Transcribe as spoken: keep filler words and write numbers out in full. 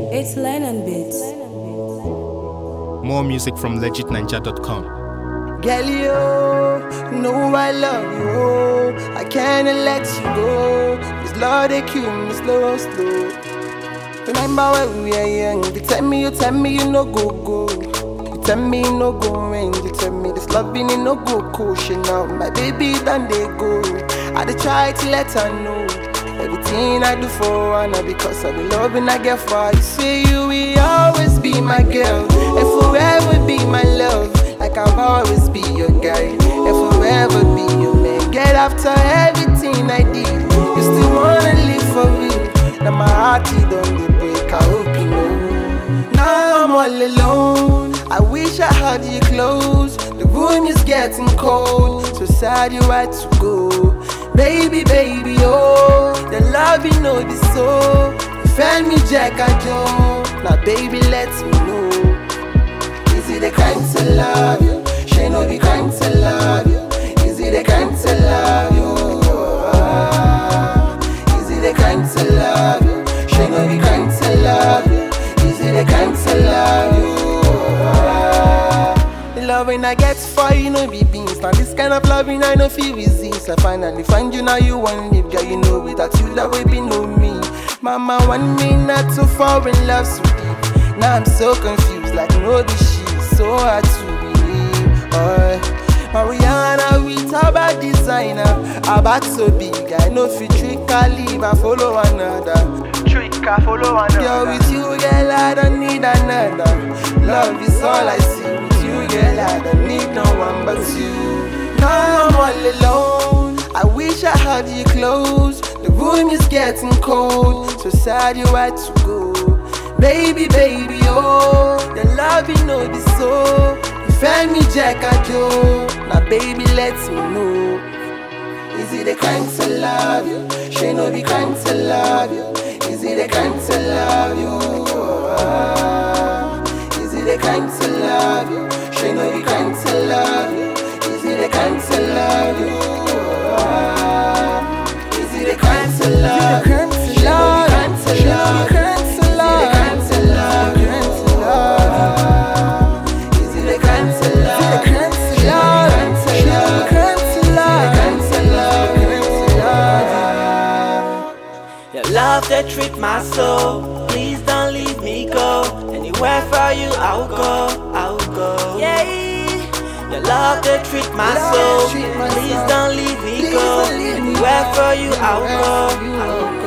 It's Lennon Beats. More music from legit ninja dot com. Girl, you know I love you. I can't let you go. This love they kill me slow, slow. Remember when we were young? You tell me, you tell me you no go go. You tell me you no go rain. You tell me this loving it no go cushion now. My baby done they go. I dey try to let her know everything I do for her now because of the loving I get for her. You say you will always be my girl and forever be my love. Like I'll always be your guy and forever be your man. Get after everything I did. You still wanna live for real. Now my heart it don't break. I hope you know. Now I'm all alone. I wish I had you close. The room is getting cold. So sad you had to go. Baby, baby, oh, the love you know be so. You felt me Jack and Joe. Now baby, let me know. Is it a crime to love you? She know be crime to love you. Is it a crime to love you? Ah. Is it a crime to love you? She know be crime to love you. Is it a crime to love you? Ah. The loving I get for you no be beans. Now this kind of loving I no feel resist. I finally find you now you want live, girl. You know without you that way be no me. Mama want me not to fall in love so deep. Now I'm so confused, like no this shit so hard to believe. Oh, Mariana with her bad designer, her back so big. I know if you trick I leave, I follow another. Trick I follow another. Girl with you, girl, I don't need another. Love is all I see. With you, girl, I don't need no one but you. Now I'm all alone. I wish I had you close. The room is getting cold. So sad you had to go. Baby, baby, oh, the love you know be so. You found me Jack and Joe. Now baby, let me know. Is it a crime to love you? She know be crime to love you. Is it a crime to love you? Ah. Is it a crime to love you? She know be crime to love you. Is it a crime to love you? Ah. Is it a crime to love you? She know be crime to love you. Love that treat my soul. Please don't leave me go. Anywhere for you, I'll go. I'll go. Yeah. Your love that treat my soul. Please don't leave me go. Anywhere for you, I'll go. I'll go.